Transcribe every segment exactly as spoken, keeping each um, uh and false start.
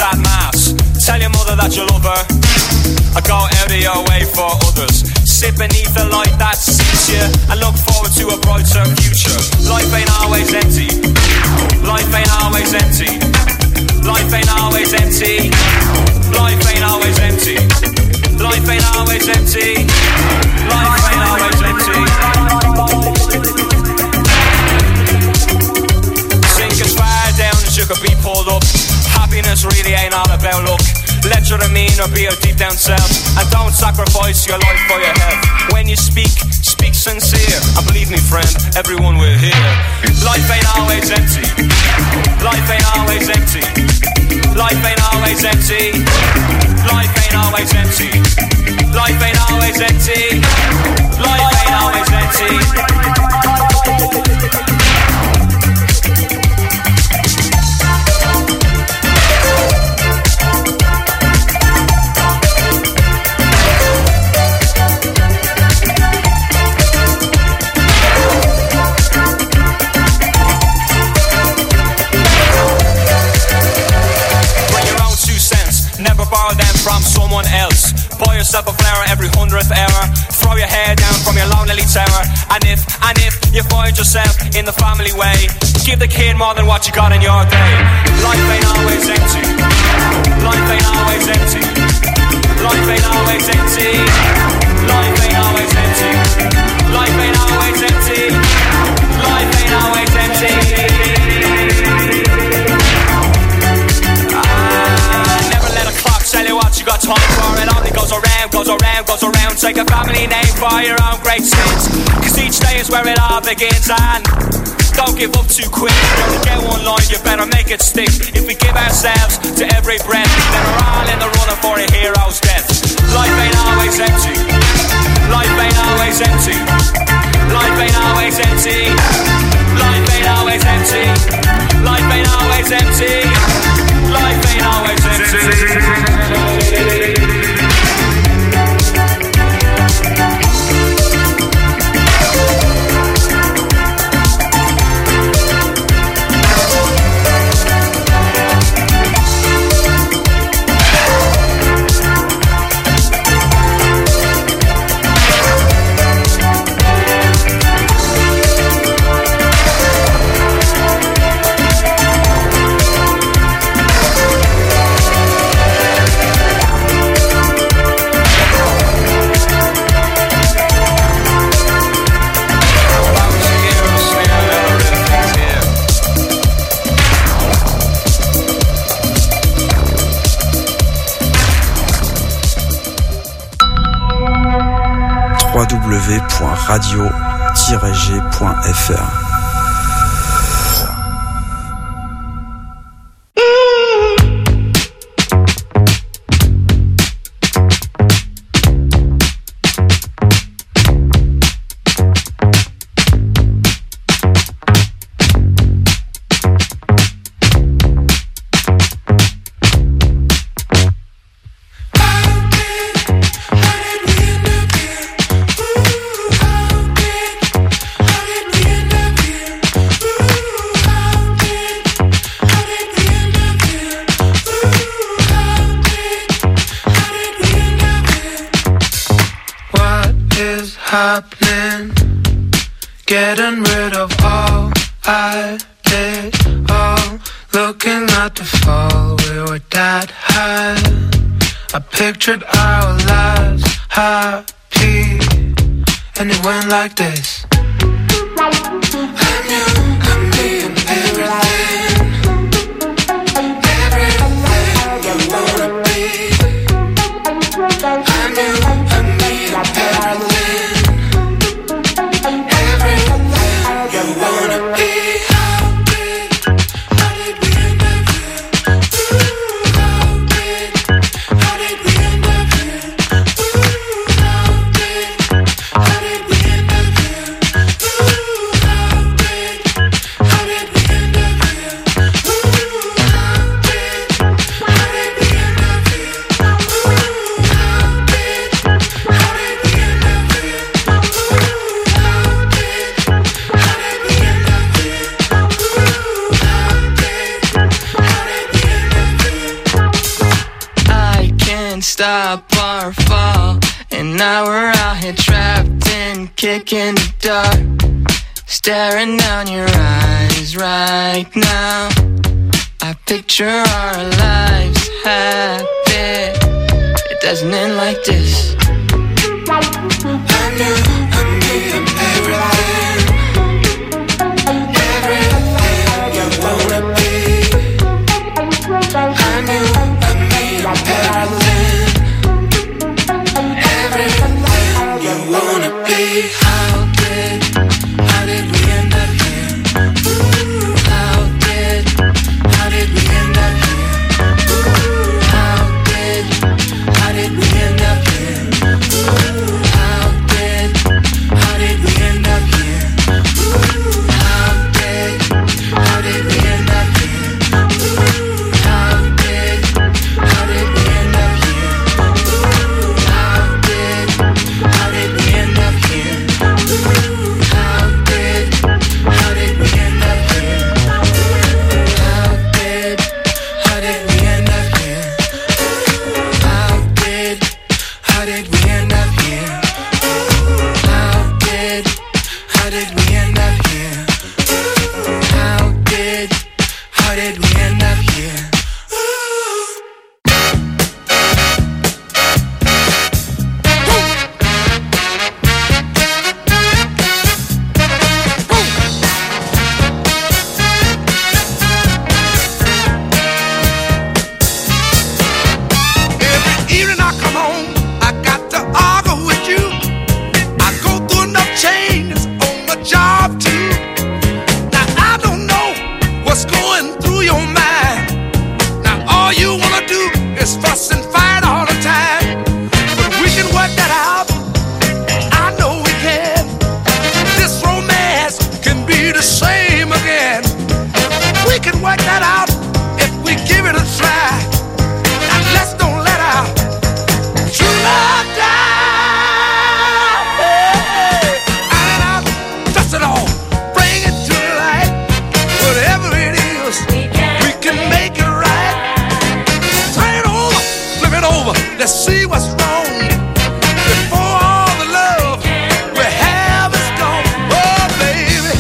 at mass. Tell your mother that you love her. I go out of your way for others. Sit beneath the light that sees you and look forward to a brighter future. Life ain't always empty. Life ain't always empty. Life ain't always empty. Life ain't always empty. Life ain't always empty. Life ain't always empty. Sink as far down as you could be pulled up. Happiness really ain't all about luck. Let your demeanor be your deep down self, and don't sacrifice your life for your health. When you speak, speak sincere, and believe me friend, everyone will hear. Life ain't always empty. Life ain't always empty. Life ain't always empty. Life ain't always empty. Life ain't always empty. Life ain't always empty. From someone else. Buy yourself a flower every hundredth hour. Throw your hair down from your lonely tower. And if, and if you find yourself in the family way, give the kid more than what you got in your day. Life ain't always empty. Life ain't always empty. Life ain't always empty. Life ain't always empty. Life ain't always empty. Life ain't always empty. Tell you what you got time for. It only goes around, goes around, goes around. Take a family name for your own great sins, cause each day is where it all begins. And don't give up too quick. Don't get one line, you better make it stick. If we give ourselves to every breath, then we're all in the running for a hero's death. Life ain't always empty. Life ain't always empty. Life ain't always empty. Life ain't always empty. Life ain't always empty. Life ain't always empty. w w w point radio tiret g point f r. happening. Getting rid of all I did, all looking at the fall. We were that high. I pictured our lives happy, and it went like this. I'm you, I'm me, and everything, everything you wanna be. I'm you, I'm me, and everything, everything you wanna be. How big, how did we end up here? Ooh, how big, how did we end up here? Ooh, how big, how did we end up here? can't stop our fall. And now we're out here trapped in, kicking the dark, staring down your eyes right now. I picture our lives happy. It doesn't end like this. I knew I needed everything, everything you wanna be. I knew I needed everything, everything you wanna be. How did, how did we end up here? How did, how did we end up here? How did, how did we end up here? How did, how did we end up here? How did, how did we end up here? How did, how did we end up here? How did, how did we end up here? How did, how did we end up here? How did, how did we end up here? How did, how did we end up here? How did, how did we end up here? How did, how did we end up here? Every evening I come home, I got to argue with you. I go through enough changes on my job too. Now I don't know what's going through your mind. Now all you wanna do is fuss and fight all the time. But we can work that out. I know we can. This romance can be the same again. We can work that out if we give it a try. Now let's don't let our true love die. Hey, out and out, dust it all, bring it to the light. Whatever it is, we can make it right. Turn it over, flip it over, let's see what's wrong. Before all the love we have is gone. Oh, baby.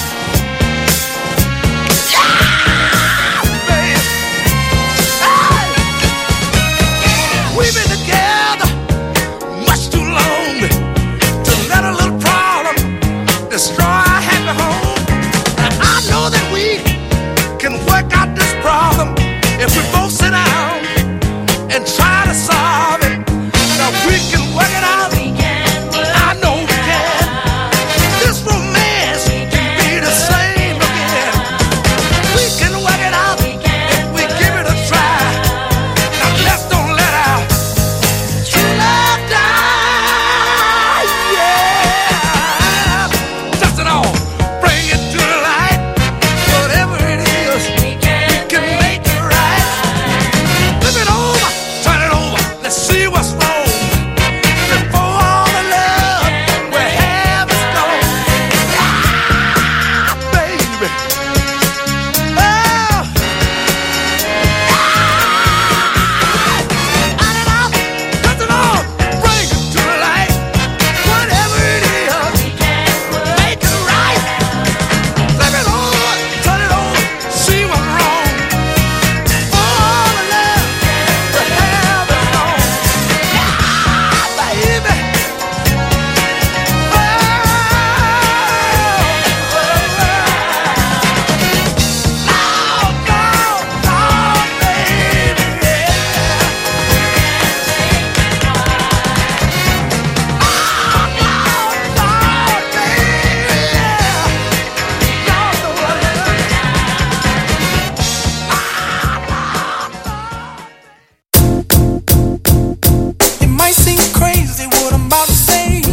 Yeah, baby. Hey. We've been together much too long to let a little problem destroy our happy home. Now I know that we can work out this problem if we both sit down and try to solve it. Now we can work it out. I know we can. This romance can be the same again. We can work it out if we give it a try. Now let's don't let our true love die. Yeah, dust it all, bring it to the light. Whatever it is, we can make it right. Flip it over, turn it over, let's see what's wrong. Before all the love we have is gone. Ah, baby. Oh. Out and out, dust it all, bring it to the light. Whatever it is, make it right. Flip it over, turn it over, see what's wrong. All the love we have is gone. Yeah, baby. Oh, no, no, no, baby, yeah. Oh, no, no, baby, yeah. No, It might seem crazy what I'm about to say.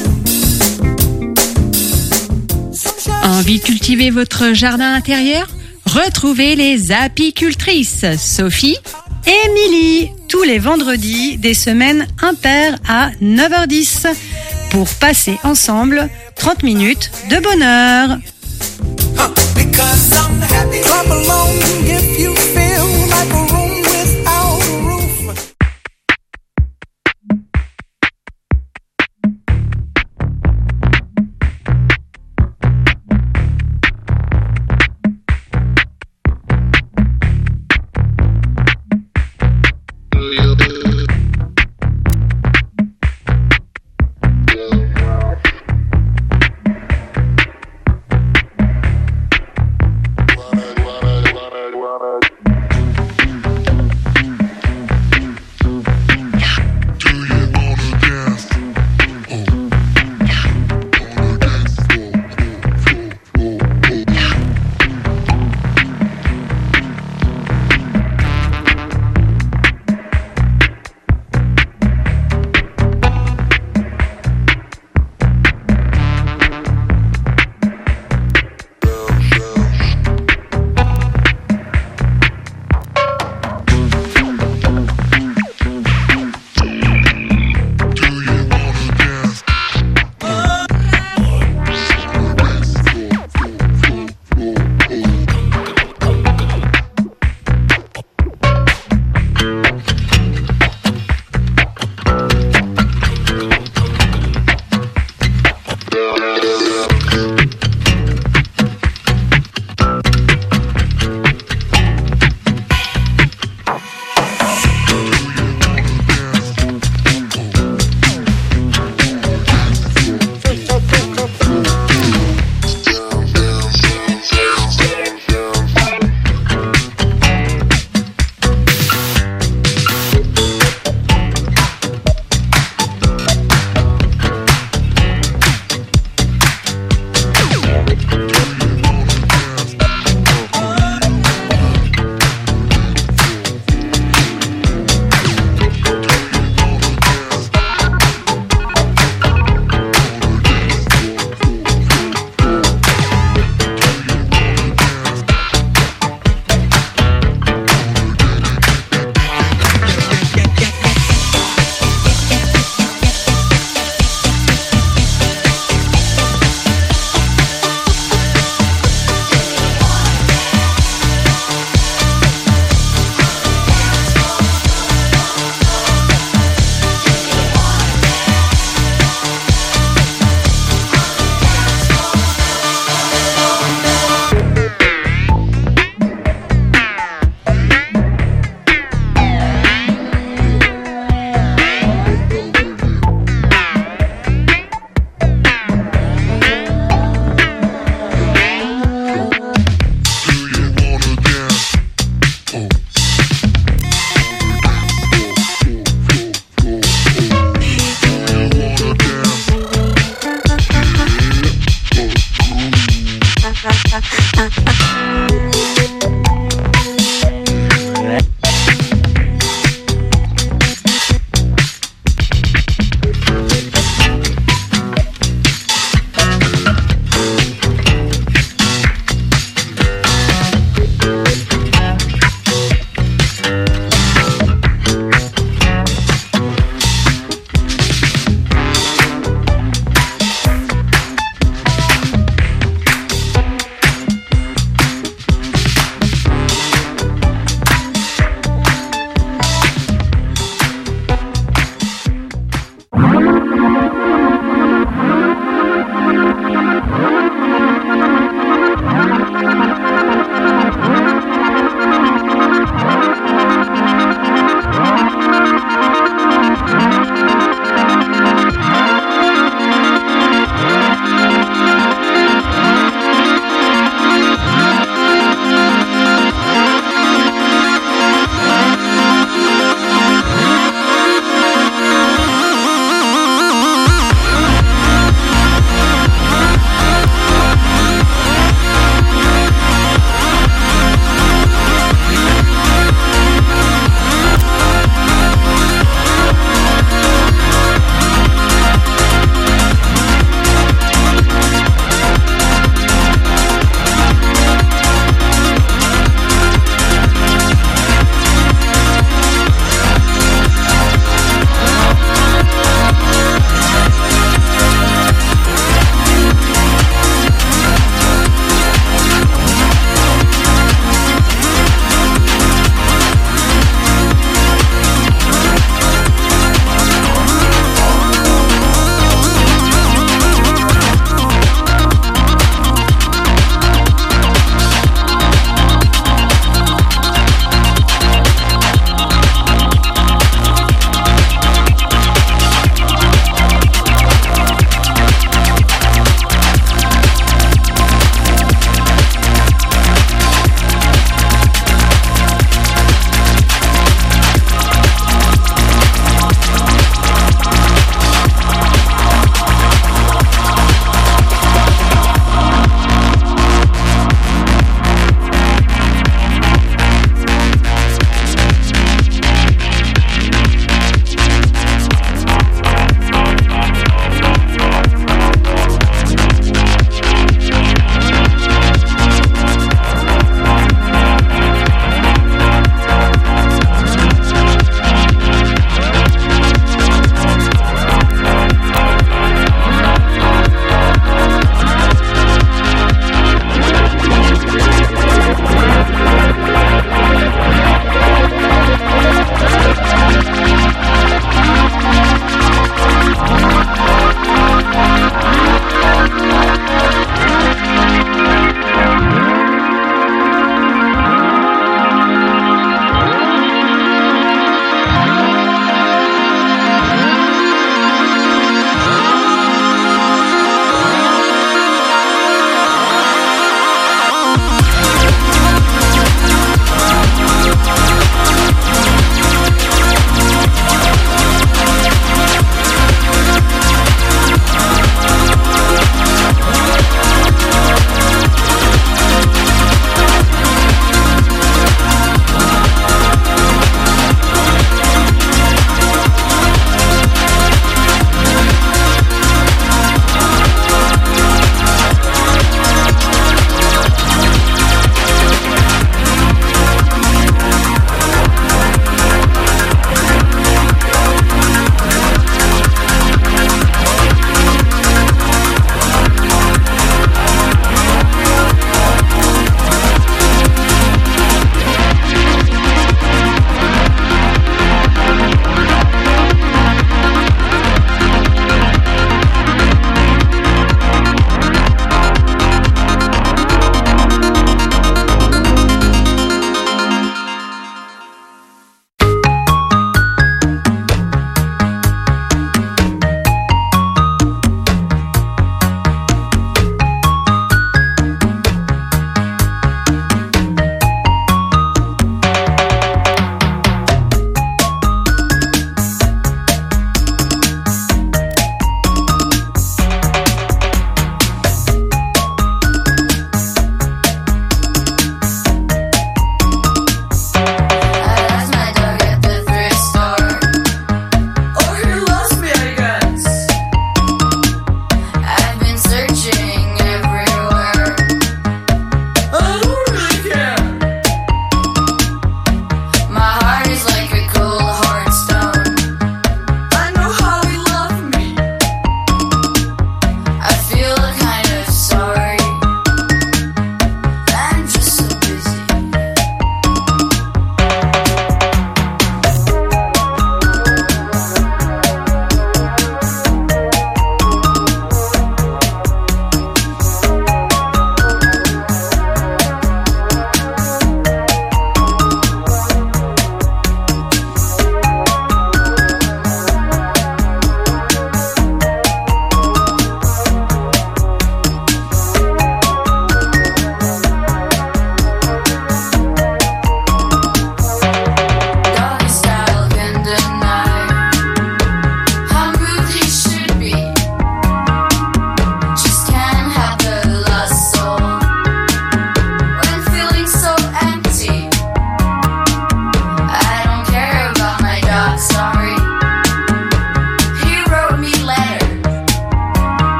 Envie de cultiver votre jardin intérieur? Retrouvez les apicultrices Sophie et Émilie tous les vendredis des semaines impaires à neuf heures dix pour passer ensemble trente minutes de bonheur. Huh, because I'm happy. Clap along if you feel like a room without a roof.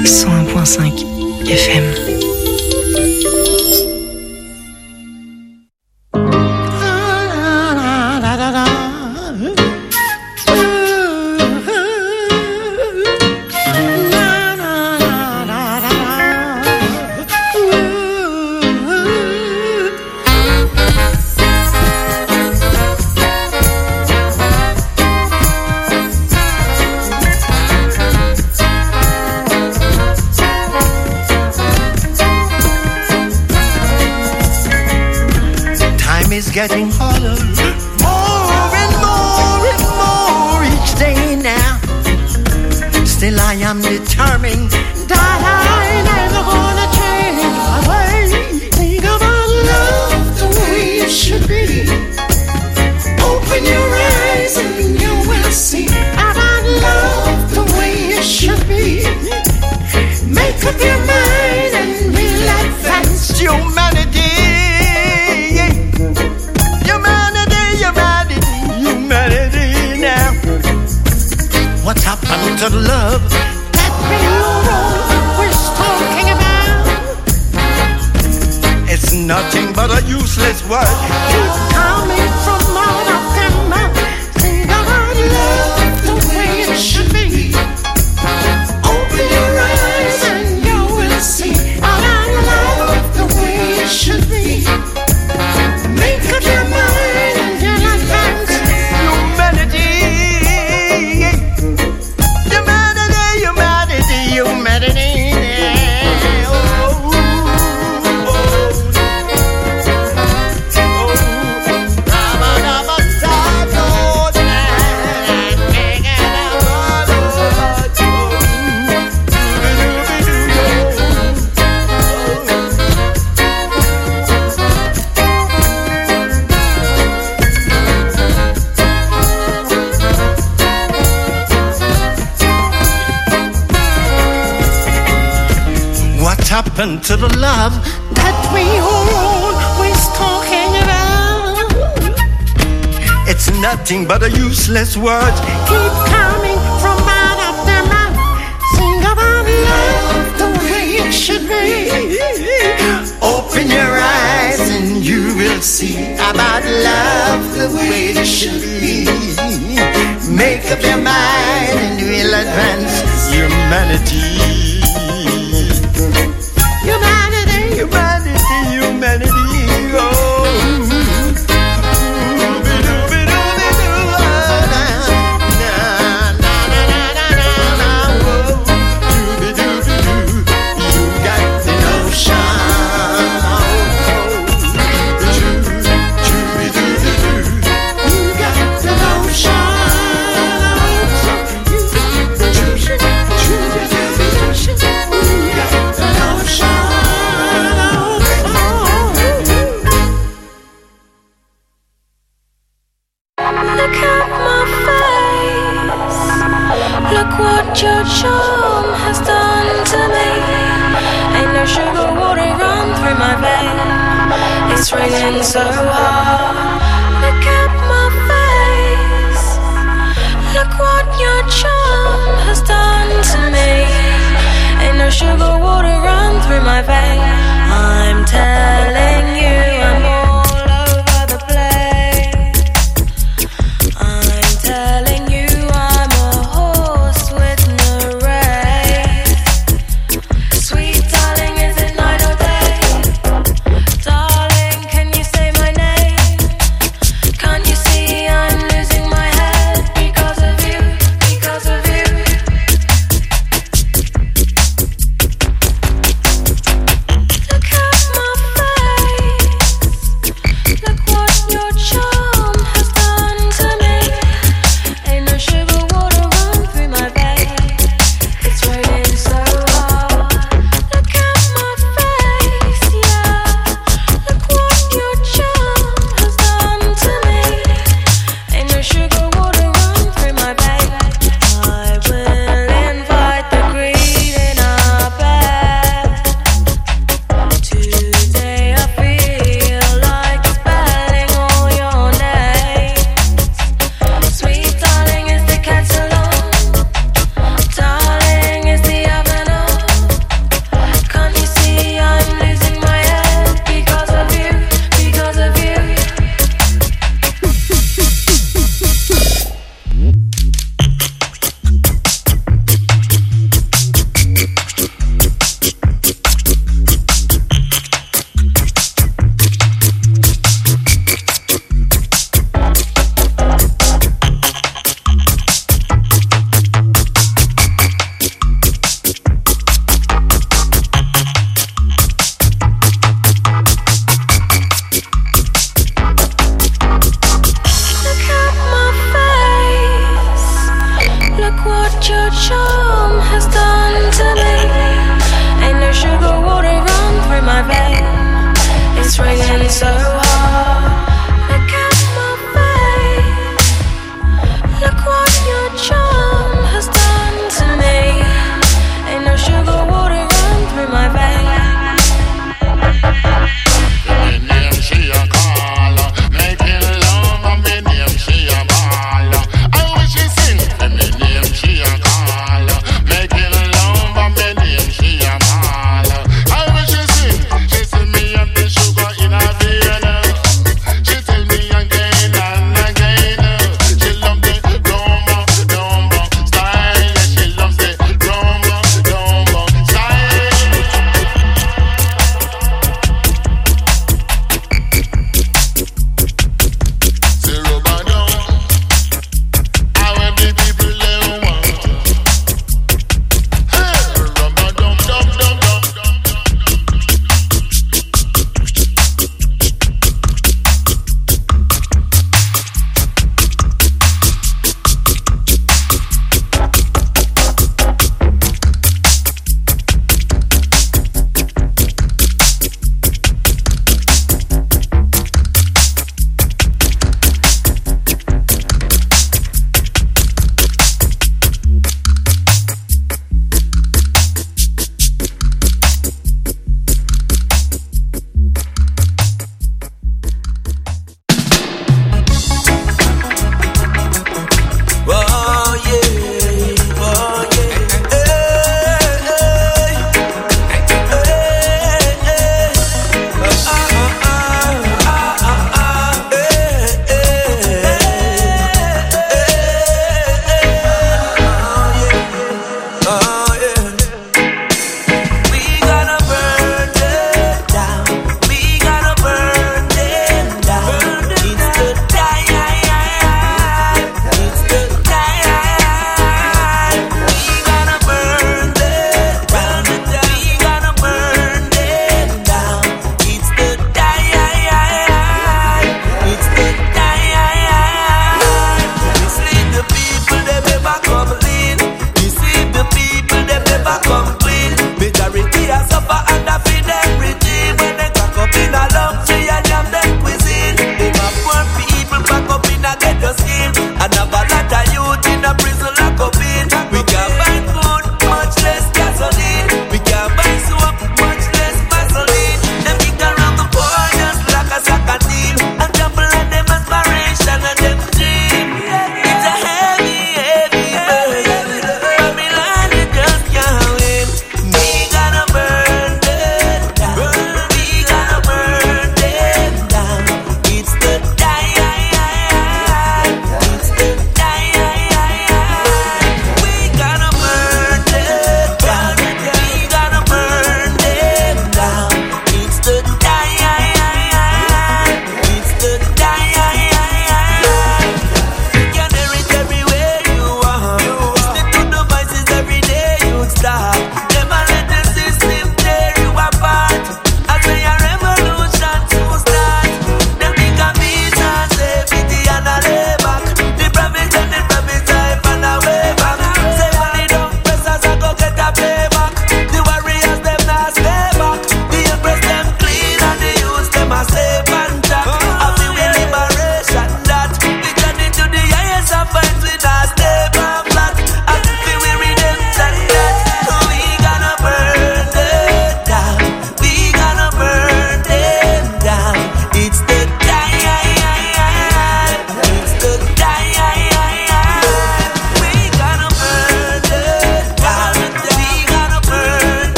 cent un virgule cinq F M. Getting harder, more and more and more each day now. Still I am determined that I never gonna change my way. Think about love the way it should be. Open your eyes and you will see about love the way it should be. Make up your mind and we'll advance humanity. What happened to the love that we always talking about? It's nothing but a useless word. Keep coming from out of their mouth. Think about love the way it should be. Open your eyes and you will see about love the way it should be. Make up your mind and you'll advance humanity. Happened to the love that we were always talking about? It's nothing but a useless word. Keep coming from out of their mouth. Sing about love the way it should be. Open your eyes and you will see about love the way it should be. Make up your mind and we'll advance humanity. Humanity, humanity, humanity, oh. You got the notion, you got the notion. Look what your charm has done to me. Ain't no sugar water run through my veins. It's raining so hard. Look at my face. Look what your charm has done to me. Ain't no sugar water run through my veins. I'm telling you, I'm all over the place. I'm telling you, I'm a horse with no race. Sweet darling, is it night or day? Darling, can you say my name?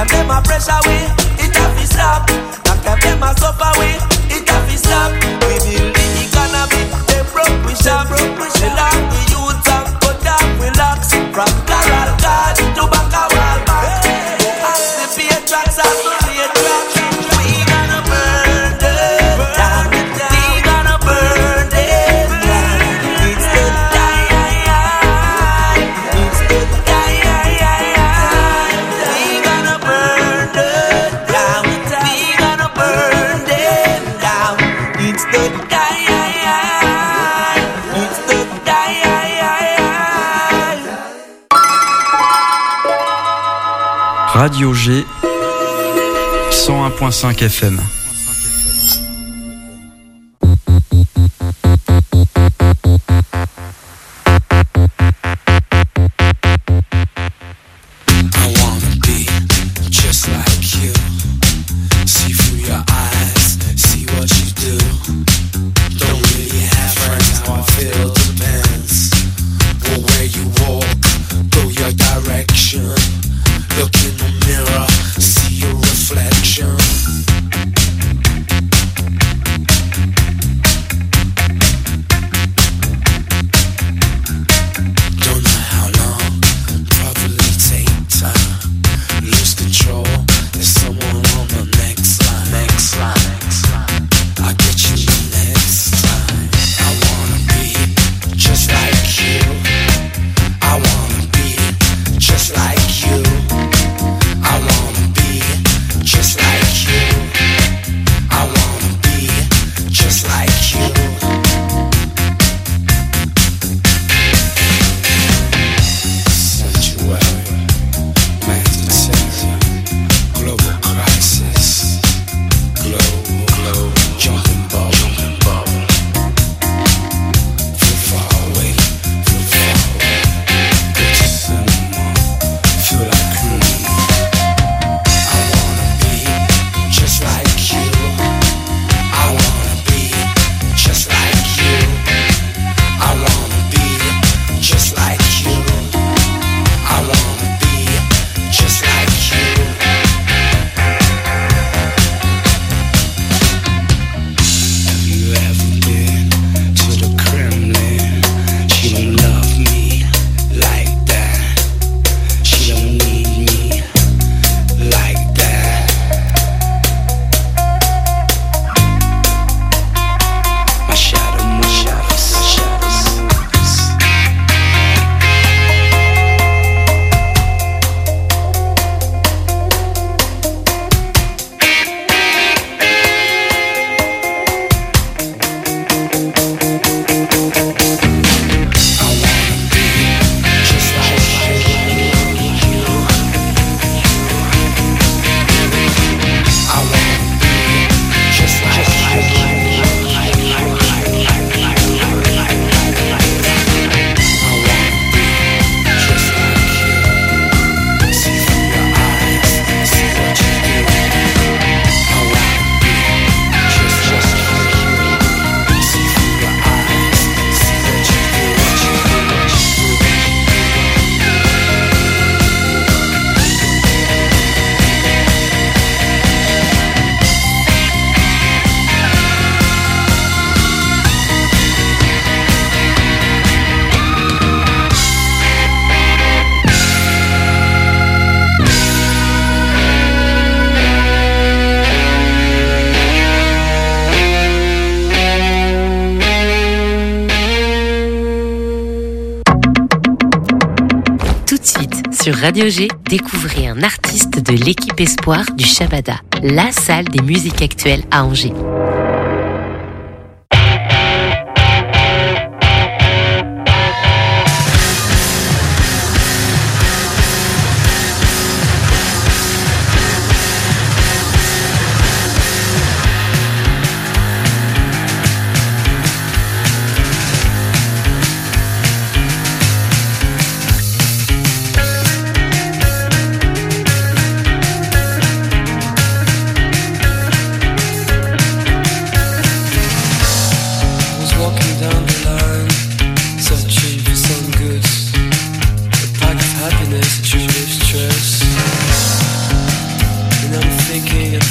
time them a pressure we, it have to stop. Long time them a suffer we, it have to stop. We build the economy, them broke we shop. We lock the youth and cut off we locks. From Coral Card to Baka Walmart. As the fear tracks are fully attract. We gonna burn them down. We gonna burn them down. It's the die. It's the die. We gonna burn them down. We gonna burn them down. It's the die. It's the die. Radio G, cent un point cinq F M. Sur Radio G, découvrez un artiste de l'équipe Espoir du Shabada, la salle des musiques actuelles à Angers.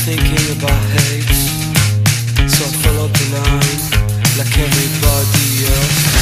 thinking about hate, so I followed the line like everybody else.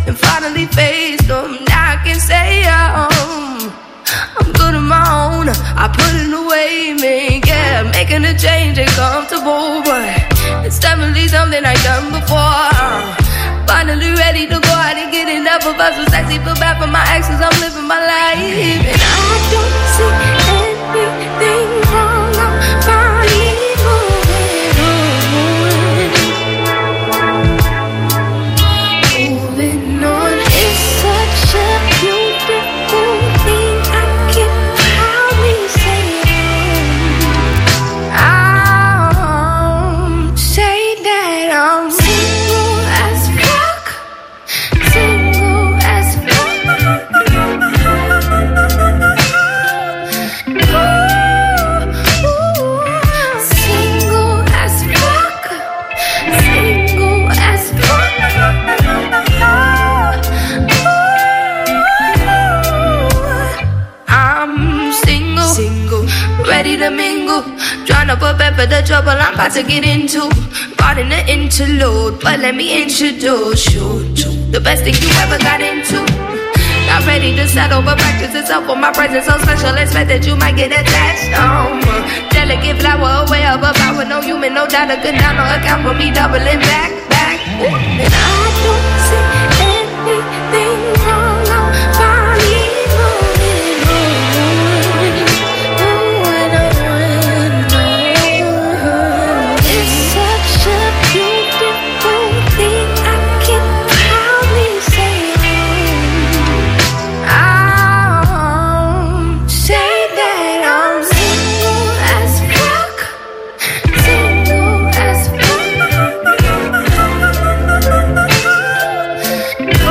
and finally face them. Now I can say um, I'm good on my own. I put it away, man. Yeah, making a change ain't comfortable, but it's definitely something I've done before. Finally ready to go out and get enough of us. Was sexy, feel bad for my exes. I'm living my life, and I don't see anything wrong. I'm finally moving, moving on. It's such a beautiful thing. I can proudly say I'm say that I'm single as fuck, single as fuck. Ooh, ooh, single as fuck, single as fuck. I'm single, single, ready to mingle. Tryna prepare for the trouble I'm about to get into. Caught in the interlude, but let me introduce you to the best thing you ever got into. Not ready to settle, but practice itself for my presence so special. Expect that you might get attached. Um, delicate flower, aware of a power. No human, no doubt, a good down or account for me doubling back, back. Ooh, and I don't see anything wrong. I'm finally moving, moving. Ooh, and I'm it's such a beautiful thing. I can proudly say I'm say that I'm single as fuck, single as fuck. Ooh,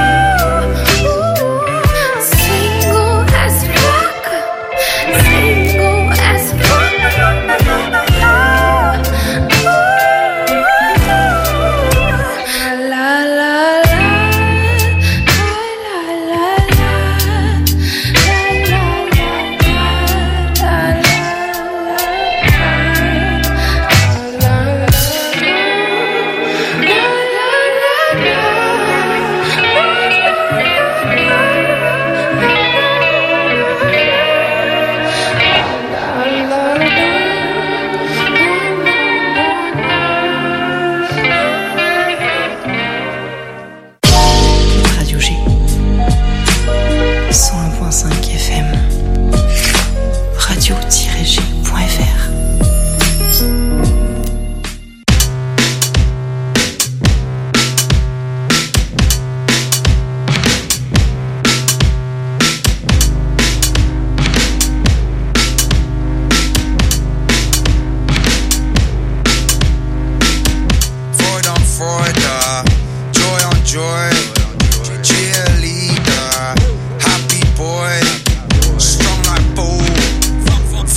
ooh, single as fuck, single as fuck. La la la, la la la, Radio G. cent un point cinq F M. radio tiret G point F R. Ford on Ford, uh, joy on joy, cheerleader, happy boy, strong like bull,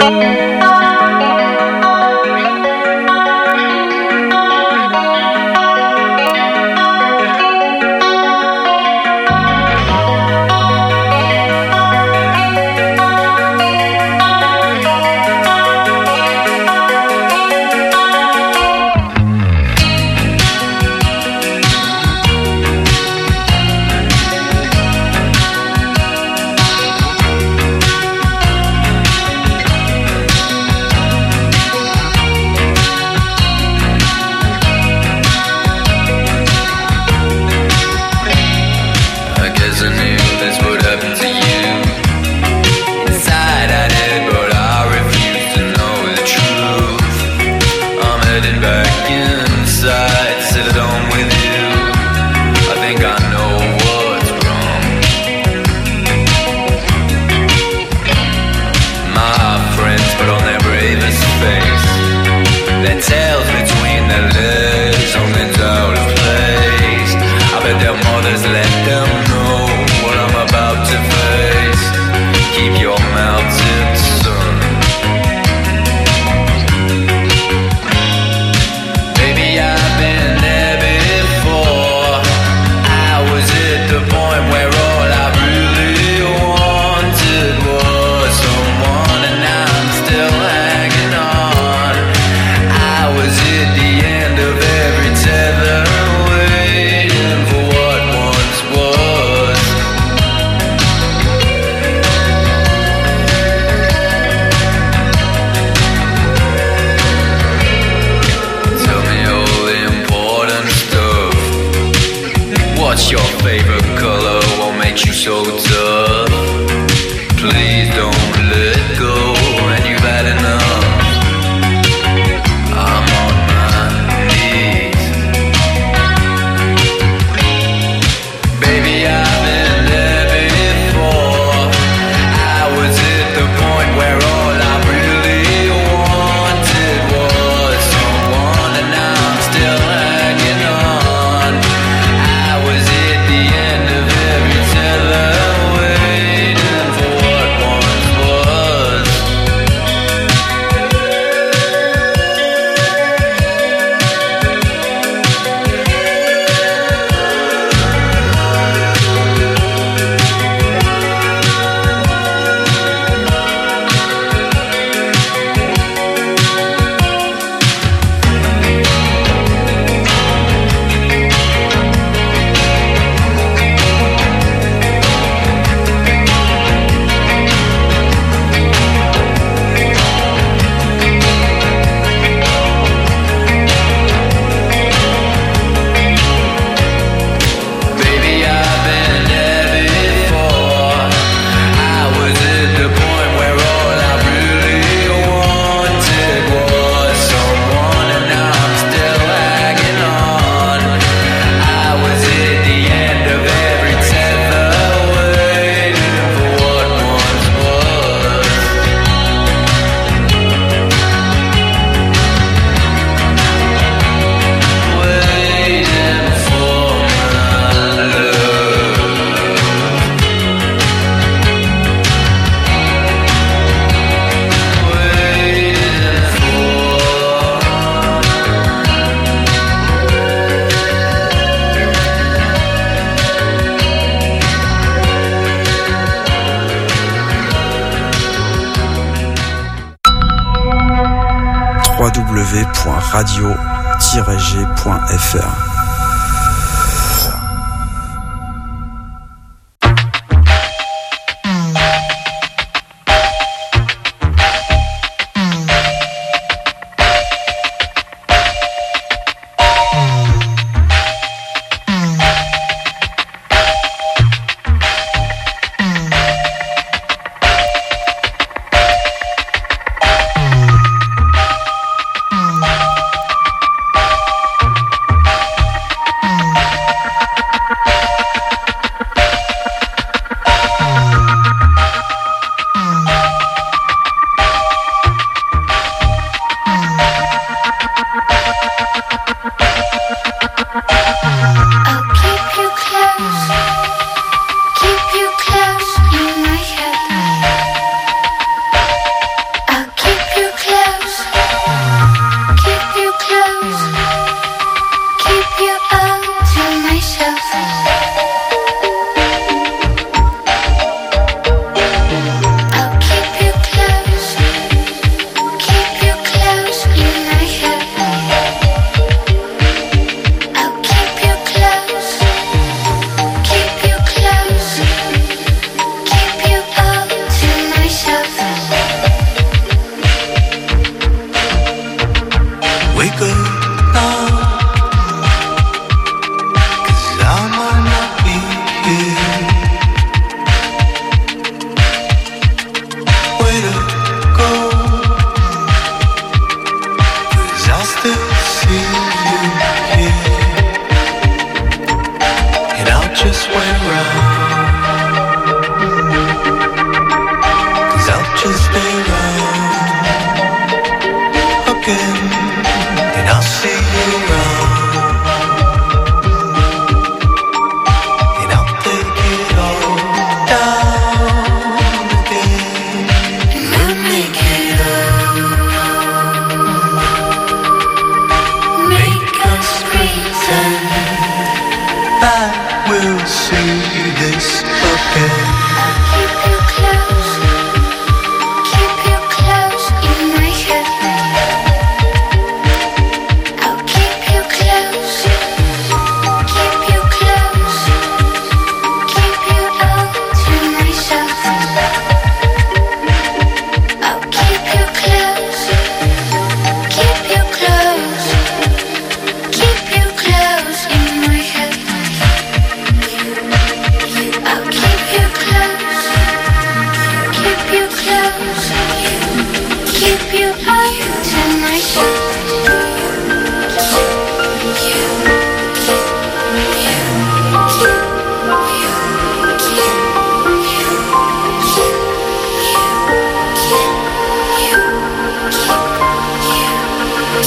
w w w point radio tiret g point f r.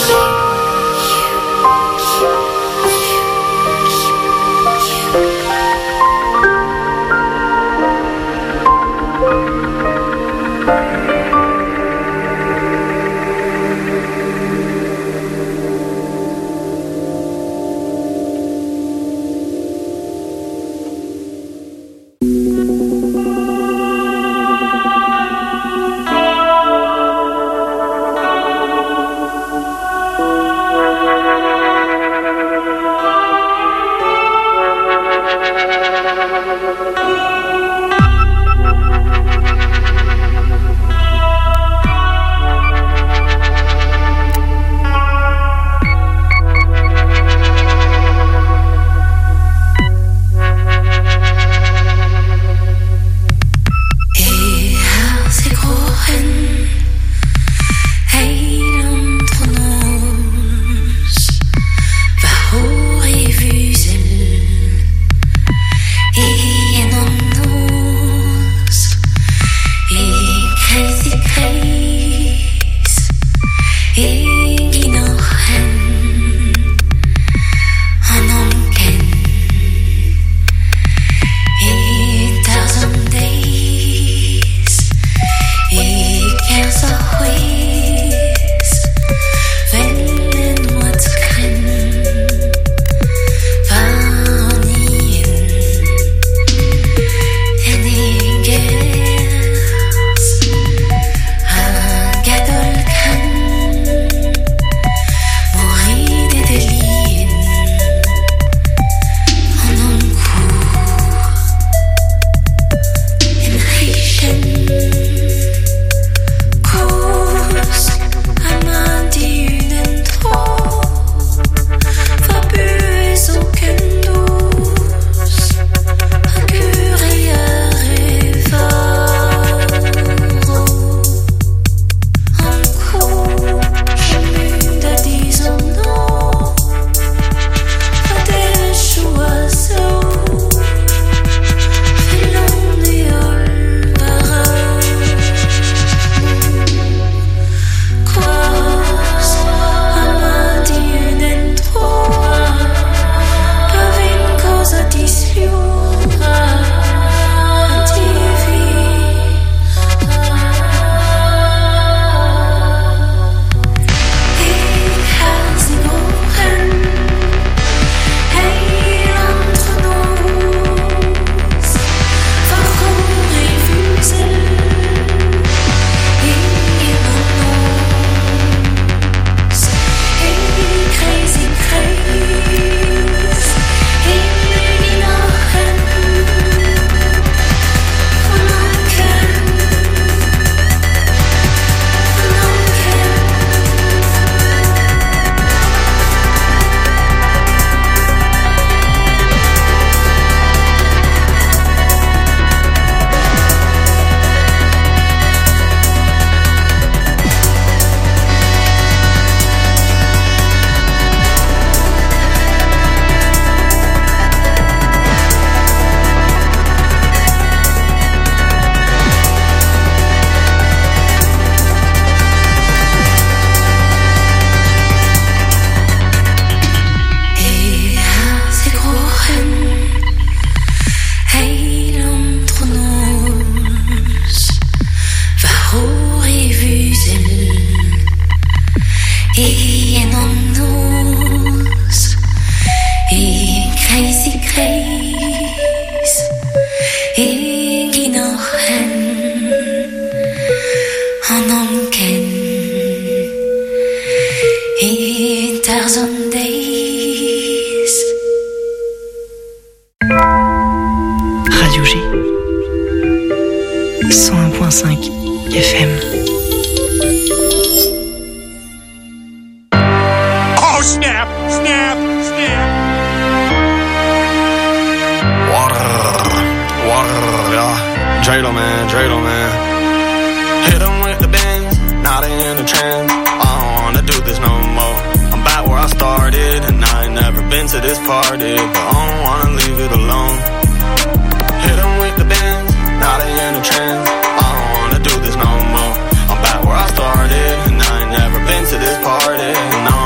And I ain't never been to this party. And I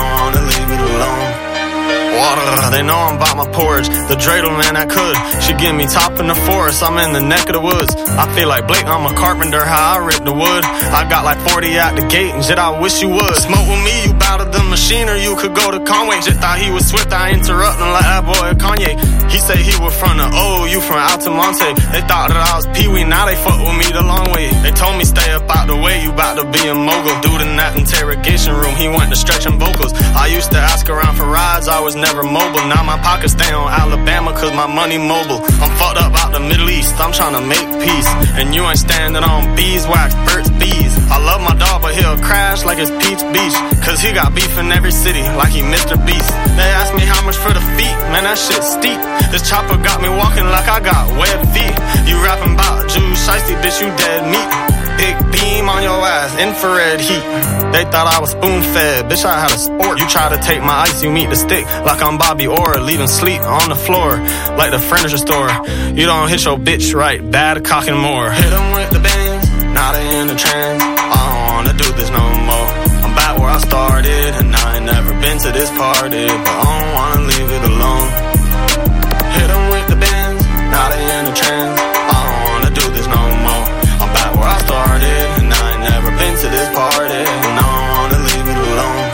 they know I'm about my porridge. The dreidel, man, I could. She give me top in the forest, I'm in the neck of the woods. I feel like Blake, I'm a carpenter, how I rip the wood. I got like forty at the gate, and shit, I wish you would. Smoke with me, you battled the machine, or you could go to Conway. Just thought he was swift, I interrupt him like that boy Kanye. He say he was from the O, you from Altamonte. They thought that I was Pee-wee, now they fuck with me the long way. They told me stay up out the way, you bout to be a mogul. Dude in that interrogation room, he went to stretching vocals. I used to ask around for rides, I was never mobile. Now my pockets stay on Alabama, cause my money mobile. I'm fucked up out the Middle East, I'm trying to make peace. And you ain't standing on beeswax, Burt's Bees. I love my dog, but he'll crash like it's Peach Beach. Cause he got beef in every city, like he Mister Beast. They ask me how much for the feet, man, that shit steep. This chopper got me walking like I got webbed feet. You rapping about Jews, shiesty, bitch, you dead meat. Big beam on your ass, infrared heat. They thought I was spoon-fed, bitch, I had a sport. You try to take my ice, you meet the stick, like I'm Bobby Orr, leaving sleep on the floor, like the furniture store. You don't hit your bitch right, bad cock and more. Hit them with the bands, now they in the trend. I don't wanna do this no more. I'm back where I started, and I ain't never been to this party, but I don't wanna leave it alone. Hit them with the bands, now they in the trend. I don't wanna do this no more. I'm back where I started, and I ain't never been to this party, and I don't wanna leave it alone.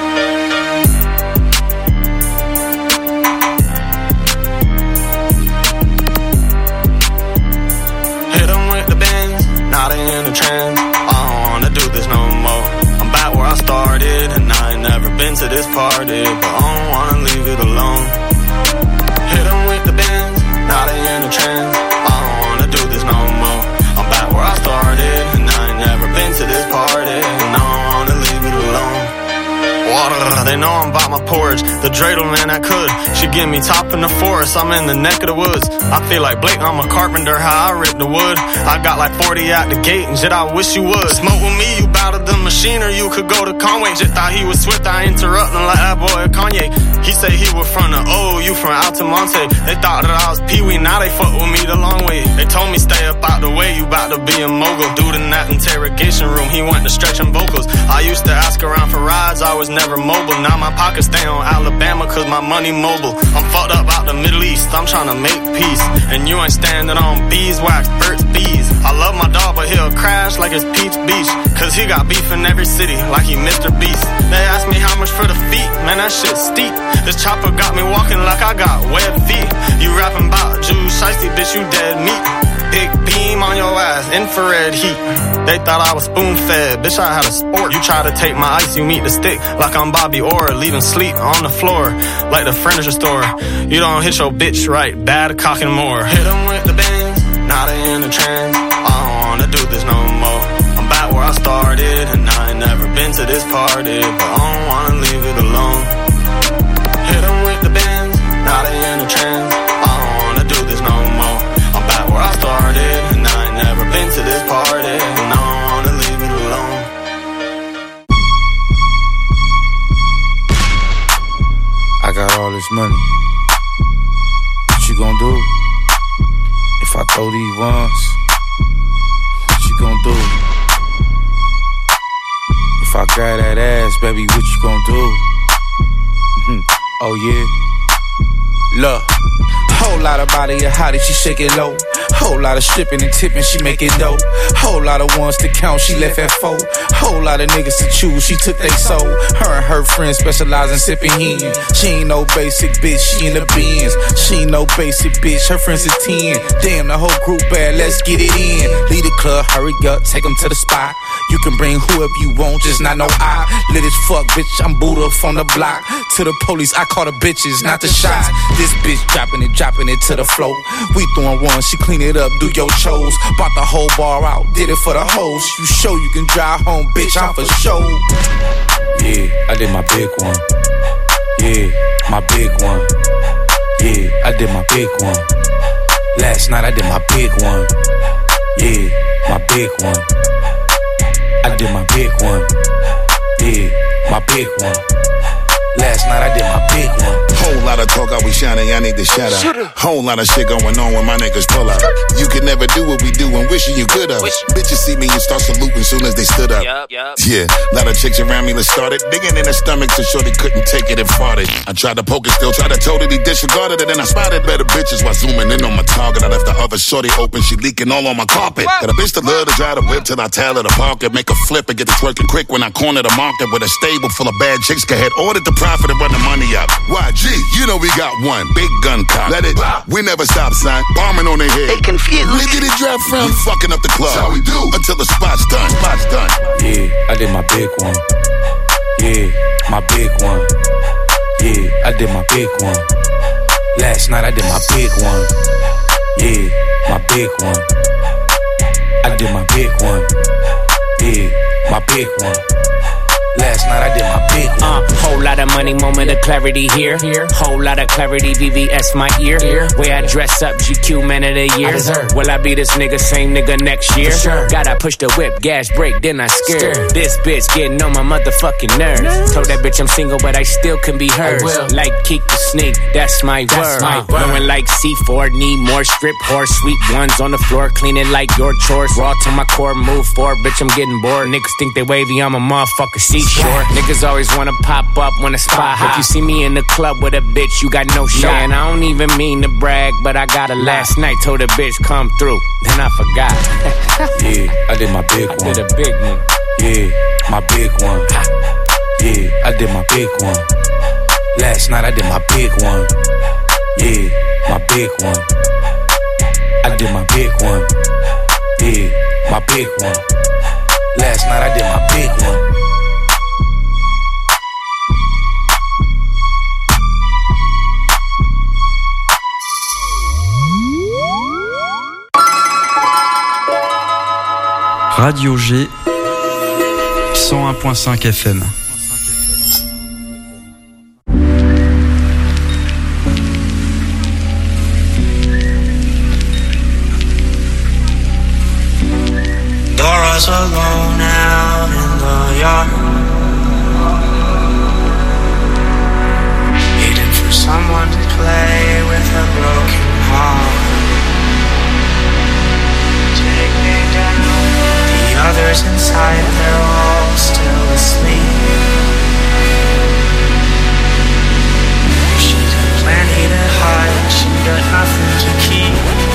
Hit them with the bands, now they in the trend. I don't wanna do this no more. I'm back where I started, and I ain't never been to this party, but I don't wanna leave it alone. Hit them with the bands, now they in the trend. I don't wanna do this no more. I'm back where I started, and I ain't never been to this party, and I don't wanna leave it alone. Water, they know I'm about my porridge. The dreidel, man, I could. She give me top in the forest, I'm in the neck of the woods. I feel like Blake, I'm a carpenter, how I rip the wood. I got like forty at the gate, and shit, I wish you would. Smoke with me, you battled the machine, or you could go to Conway. Just thought he was swift, I interrupt him like that boy Kanye. He say he was from the O, you from Altamonte. They thought that I was Pee-wee, now they fuck with me the long way. They told me stay up out the way, you bout to be a mogul. Dude in that interrogation room, he went to stretching vocals. I used to ask around for rides, I was never mobile. Now my pockets stay on Alabama, cause my money mobile. I'm fucked up out the Middle East, I'm trying to make peace. And you ain't standing on beeswax, Burt's Bees. I love my dog, but he'll crash like it's Peach Beach. Cause he got beef in every city, like he Mister Beast. They ask me how much for the feet, man, that shit steep. This chopper got me walking like I got webbed feet. You rapping about Jews, shiesty, bitch, you dead meat. Big beam on your ass, infrared heat. They thought I was spoon-fed, bitch, I had a sport. You try to take my ice, you meet the stick, like I'm Bobby Orr, leaving sleep on the floor, like the furniture store. You don't hit your bitch right, bad cock and more. Hit them with the bands, now they in the trend. I don't wanna do this no more. I'm back where I started, and I ain't never been to this party, but I don't wanna leave it alone. Hit them with the bands, now they in the trend. I don't wanna do this no more. I'm back where I started, and I ain't never been to this party, and I don't wanna leave it alone. I got all this money. What you gon' do? If I throw these ones, what you gon' do? If I grab that ass, baby, what you gon' do? Mm-hmm. Oh yeah. Look. Whole lot of body, a hottie, she shake it low. Whole lot of stripping and tipping, she make it dope. Whole lot of ones to count, she left at four. Whole lot of niggas to choose, she took they soul. Her and her friends specialize in sipping hen. She ain't no basic bitch, she in the Benz. She ain't no basic bitch, her friends is ten. Damn, the whole group bad, let's get it in. Lead the club, hurry up, take them to the spot. You can bring whoever you want, just not no I. Lit as fuck, bitch, I'm booed up from the block. To the police, I call the bitches, not the shots. This bitch dropping it, dropping it to the floor. We throwing one, she clean it up, do your chose. Bought the whole bar out, did it for the hoes. You show you can drive home, bitch, I'm for show. Yeah, I did my big one. Yeah, my big one. Yeah, I did my big one. Last night I did my big one. Yeah, my big one. I did my big one. Yeah, my big one. Last night I did my big one. Whole lot of talk, I we shining, I need to shout out. Whole lot of shit going on when my niggas pull out. You could never do what we do and wishing you could have. Bitches see me and start saluting soon as they stood up. Yep, yep. Yeah, lot of chicks around me that started digging in the stomach so sure they couldn't take it and farted. I tried to poke it, still tried to totally disregarded it, and I spotted better bitches while zooming in on my target. I left the other shorty open, she leaking all on my carpet. Got a bitch that love to drive the whip till I tell her to park it, make a flip and get to twerking quick when I corner the market with a stable full of bad chicks. Go ahead, ordered the profit and run the money up. Y G, you know we got one big gun cop. Let it, we never stop sign, bombing on their head. They confused. Where did it drop from? We fucking up the club. That's how we do until the spot's done. Spot's done. Yeah, I did my big one. Yeah, my big one. Yeah, I did my big one. Last night I did my big one. Yeah, my big one. I did my big one. Yeah, my big one. Last night I did my big one. Uh, whole lot of money, moment of clarity here. here. Whole lot of clarity, V V S my ear. Here. Way I dress up, G Q man of the year. I Will I be this nigga, same nigga next year? Sure. Gotta push the whip, gas brake, then I scare. This bitch getting on my motherfucking nerves. nerves. Told that bitch I'm single, but I still can be hers. Like Keek the Sneak, that's my that's word. My word. Blowing like C four, need more strip horse. Sweet ones on the floor, cleaning like your chores. Raw to my core, move forward, bitch I'm getting bored. Niggas think they wavy, I'm a motherfucker, see sure. Niggas always wanna pop up when a spot hot. If you see me in the club with a bitch, you got no shot. And I don't even mean to brag, but I got a last night, told a bitch come through, then I forgot. Yeah, I did my big one. I did a big one. Yeah, my big one. Yeah, I did my big one. Last night I did my big one. Yeah, my big one. I did my big one. Yeah, my big one. Last night I did my big one. Radio G cent un point cinq F M. Dora's alone out in the yard, waiting for someone to play with a broken heart. Take me down. The others inside, they're all still asleep. She's got plenty to hide, she got nothing to keep.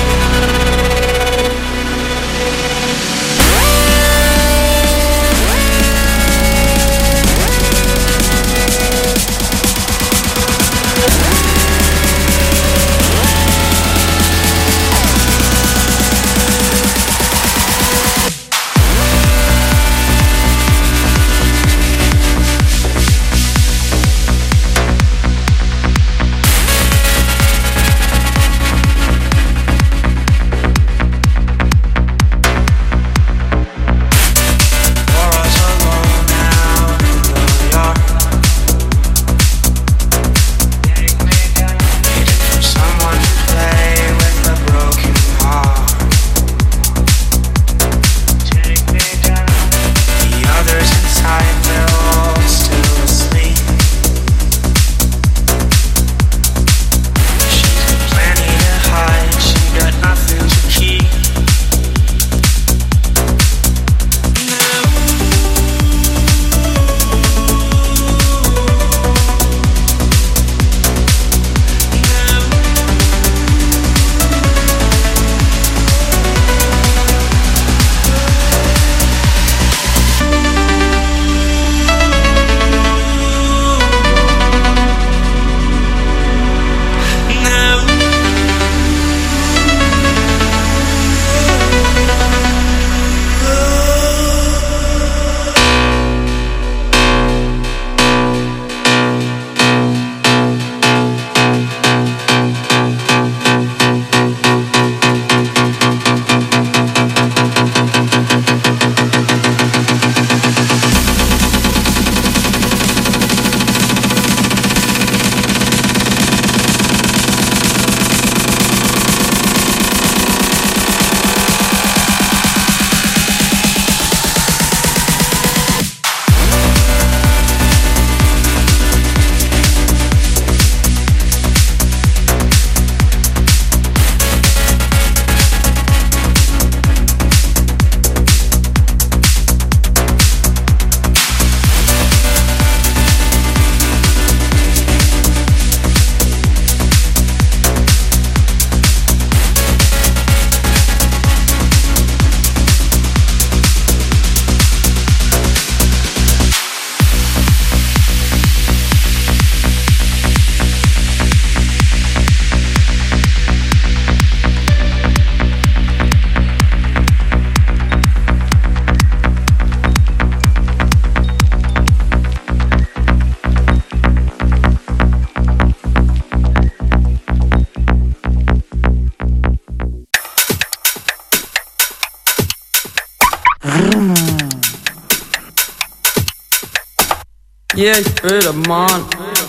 Yeah, ich bin der Mann.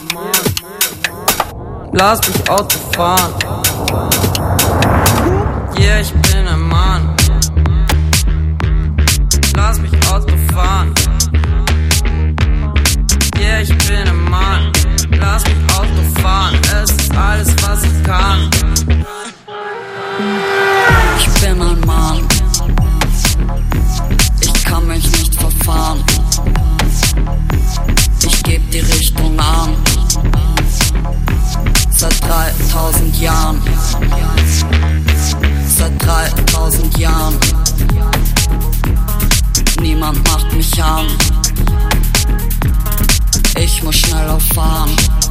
Lass mich Auto fahren. Yeah, ich bin ein Mann. Lass mich Auto fahren. Yeah, ich bin ein Mann. Lass mich Auto fahren. Es ist alles, was ich kann. Ich bin ein Mann. Ich kann mich nicht verfahren. Ich geb die Richtung an. Seit dreitausend Jahren. Seit dreitausend Jahren. Niemand macht mich an. Ich muss schneller fahren.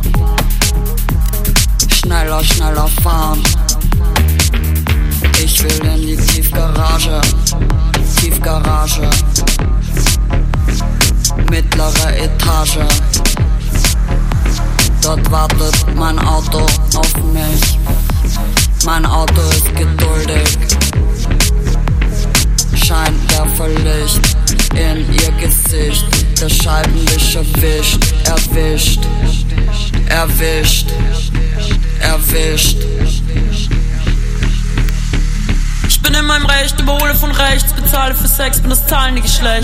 Schneller, schneller fahren. Ich will in die Tiefgarage. Tiefgarage. Mittlere Etage. Dort wartet mein Auto auf mich. Mein Auto ist geduldig. Scheinwerferlicht in ihr Gesicht. Der Scheibenwischer erwischt, erwischt, erwischt, erwischt. Ich bin in meinem Recht, überhole von rechts, bezahle für Sex, bin das zahlende Geschlecht.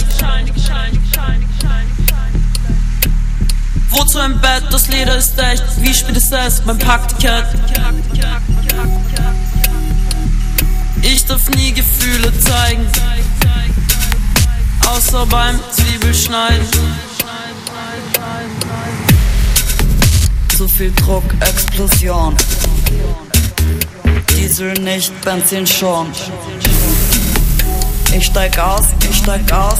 Wozu ein Bett, das Leder ist echt, wie spät ist es, mein Packticket. Ich darf nie Gefühle zeigen, außer beim Zwiebelschneiden. Zu viel Druck, Explosion. Diesel nicht, Benzin schon. Ich steig aus, ich steig aus.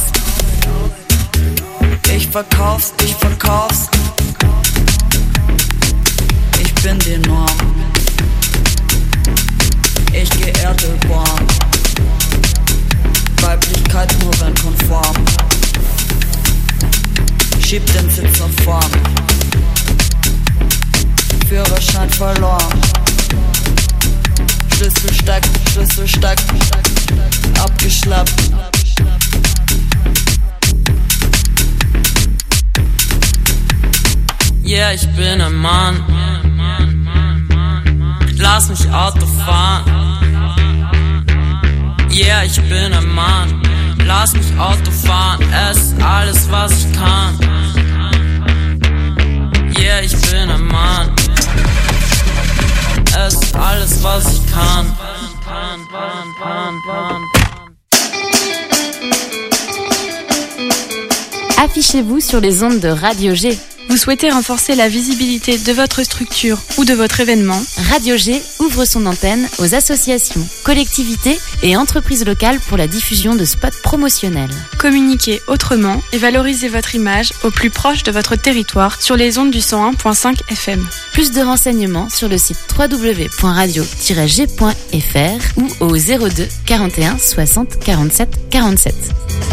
Ich verkauf's, ich verkauf's. Ich bin die Norm. Ich geh Erdölborn. Weiblichkeit nur wenn konform. Schieb den Sitz nach vorn. Führerschein verloren. Schlüssel steckt, Schlüssel steckt. Abgeschleppt. Yeah, ich bin ein Mann. Lass mich Auto fahren. Yeah, ich bin ein Mann. Lass mich Auto fahren. Es ist alles, was ich kann. Yeah, ich bin ein Mann. Es ist alles, was ich kann. Affichez-vous sur les ondes de Radio G. Vous souhaitez renforcer la visibilité de votre structure ou de votre événement? Radio G ouvre son antenne aux associations, collectivités et entreprises locales pour la diffusion de spots promotionnels. Communiquez autrement et valorisez votre image au plus proche de votre territoire sur les ondes du cent un virgule cinq F M. Plus de renseignements sur le site w w w point radio tiret g point f r ou au zéro deux quarante et un soixante quarante-sept quarante-sept.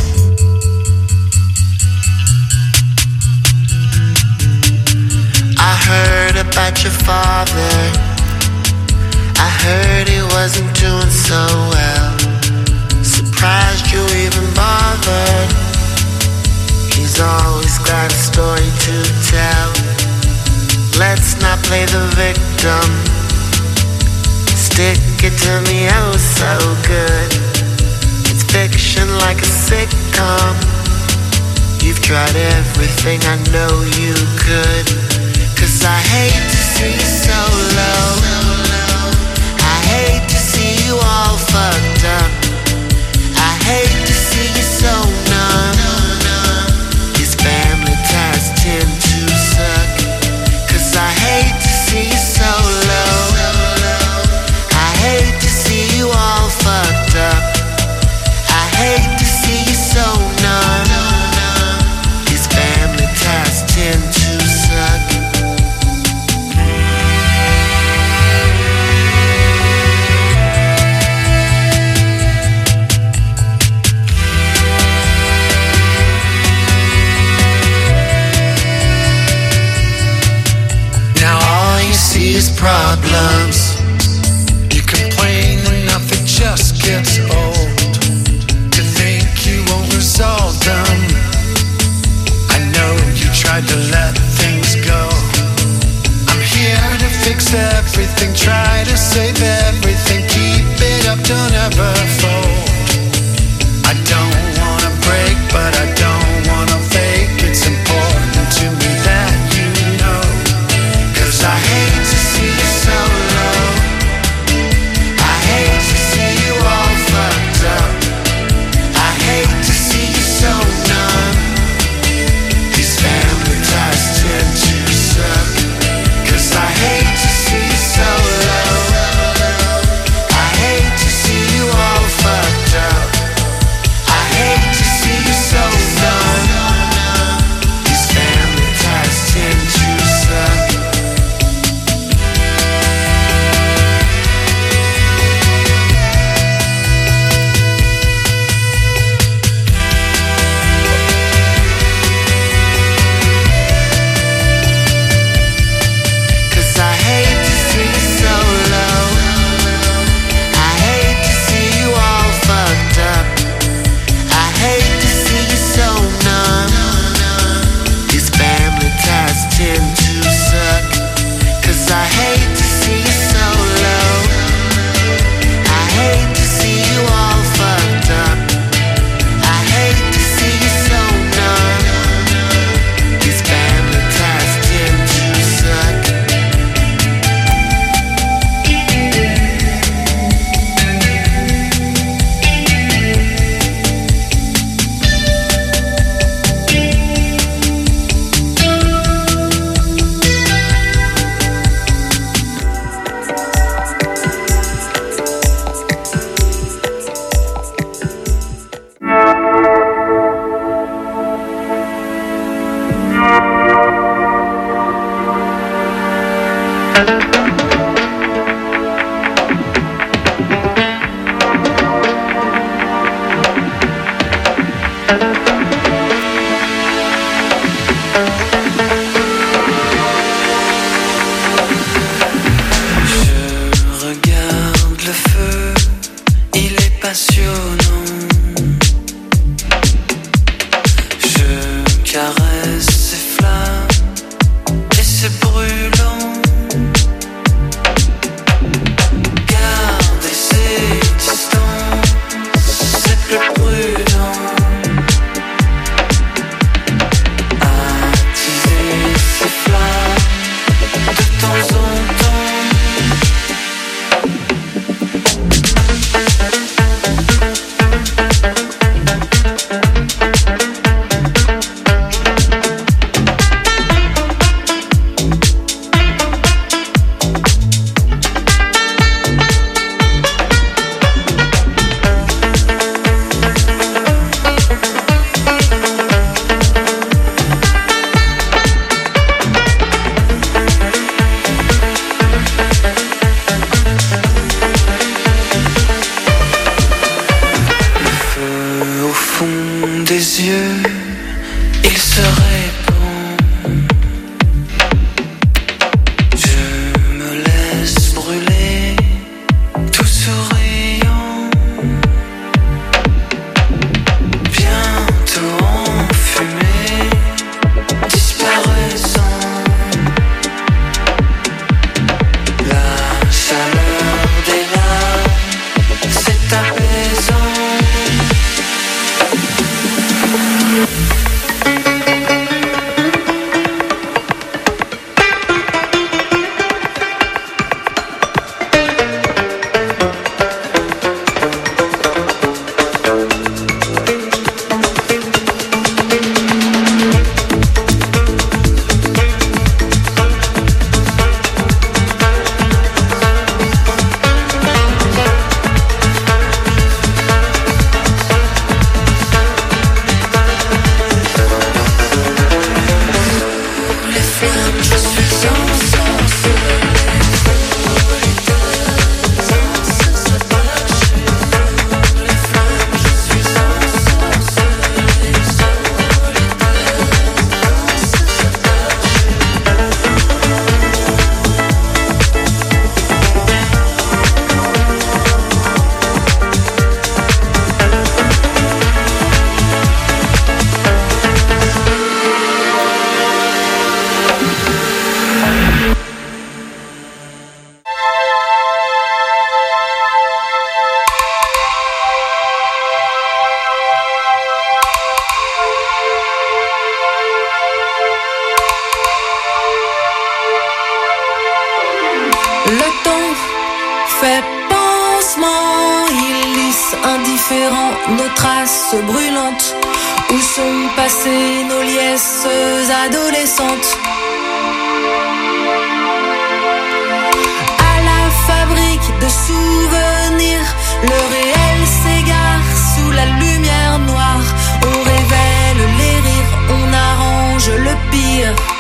I heard about your father. I heard he wasn't doing so well. Surprised you even bothered. He's always got a story to tell. Let's not play the victim. Stick it to me oh so good. It's fiction like a sitcom. You've tried everything I know you could. Cause I hate to see you so low. I hate to see you all fucked up. I hate to see you so numb. These family ties tend to suck. Cause I hate to see you so low. I hate to see you all fucked up. I hate to see you so numb. These family ties tend to suck. These problems, you complain enough, it just gets old. To think you won't resolve them. I know you tried to fait pansement, il lisse indifférent nos traces brûlantes. Où sont passées nos liesses adolescentes? À la fabrique de souvenirs, le réel s'égare sous la lumière noire. On révèle les rires, on arrange le pire.